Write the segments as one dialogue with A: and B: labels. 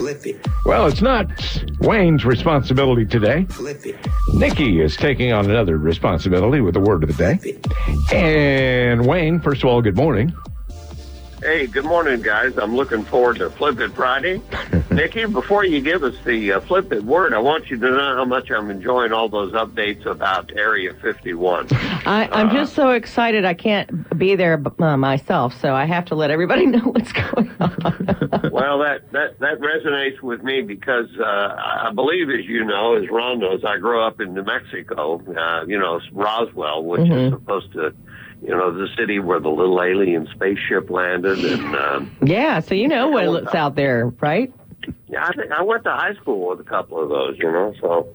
A: Well, it's not Wayne's responsibility today. Nikki is taking on another responsibility with the word of the day. And Wayne, first of all, good morning.
B: Hey, good morning, guys. I'm looking forward to Flip It Friday. Nikki, before you give us the Flip It word, I want you to know how much I'm enjoying all those updates about Area 51.
C: I'm just so excited I can't be there myself, so I have to let everybody know what's going on.
B: Well, that resonates with me because I believe, as you know, as Ron knows, I grew up in New Mexico, Roswell, which is supposed to... the city where the little alien spaceship landed. And
C: yeah, so you know what's out there, right?
B: Yeah, I think I went to high school with a couple of those, so...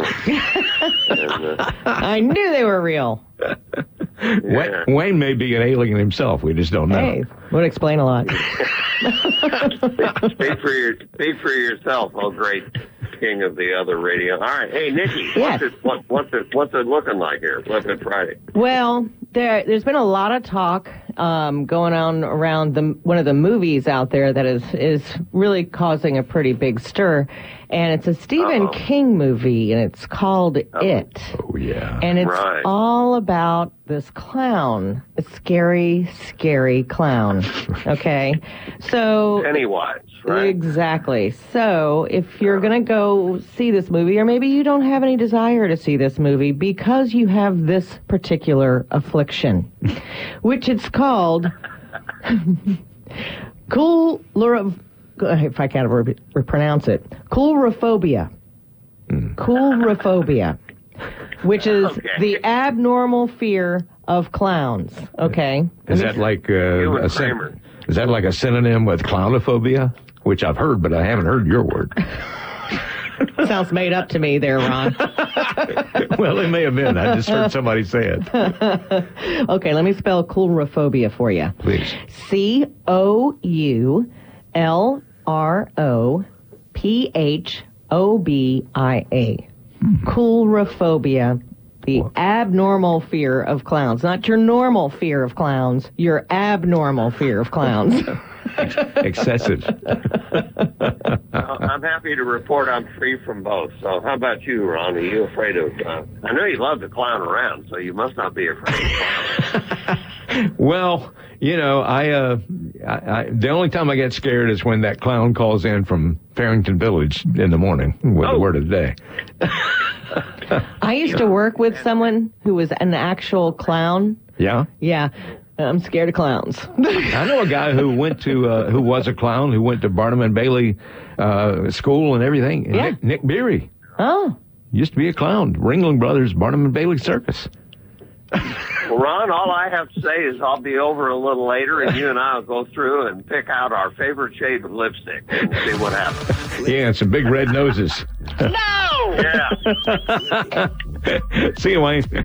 C: I knew they were real.
B: Yeah.
A: Wayne may be an alien himself. We just don't know.
C: Hey, would explain a lot.
B: Speak for yourself, oh great king of the other radio. All right, hey Nikki,
C: yes.
B: what's it looking like here? Flip It Friday.
C: Well, there's been a lot of talk going on around one of the movies out there that is really causing a pretty big stir, and it's a Stephen King movie, and it's called It.
A: Oh yeah,
C: and it's all about this clown, a scary, scary clown. Okay, so
B: Pennywise, right?
C: Exactly. So if you're going to go see this movie, or maybe you don't have any desire to see this movie because you have this particular affliction, which it's called if I can't pronounce it, coulrophobia. Coulrophobia, which is the abnormal fear of clowns. Okay.
A: Is that like a synonym with clownophobia? Which I've heard, but I haven't heard your word.
C: Sounds made up to me there, Ron.
A: Well, it may have been. I just heard somebody say it.
C: Okay, let me spell coulrophobia for you.
A: Please.
C: Coulrophobia. Coulrophobia. The abnormal fear of clowns. Not your normal fear of clowns, your abnormal fear of clowns.
A: Excessive.
B: I'm happy to report I'm free from both. So how about you, Ron? Are you afraid of... I know you love to clown around, so you must not be afraid of clowns.
A: Well, I the only time I get scared is when that clown calls in from Farrington Village in the morning with the word of the day.
C: I used to work with someone who was an actual clown.
A: Yeah?
C: Yeah. I'm scared of clowns.
A: I know a guy who who was a clown, who went to Barnum and Bailey school and everything.
C: Yeah.
A: Nick Beery.
C: Oh.
A: Used to be a clown. Ringling Brothers, Barnum and Bailey Circus.
B: Well, Ron, all I have to say is I'll be over a little later, and you and I will go through and pick out our favorite shade of lipstick and see what happens.
A: Yeah, and some big red noses.
C: No!
B: Yeah.
A: See you, Wayne.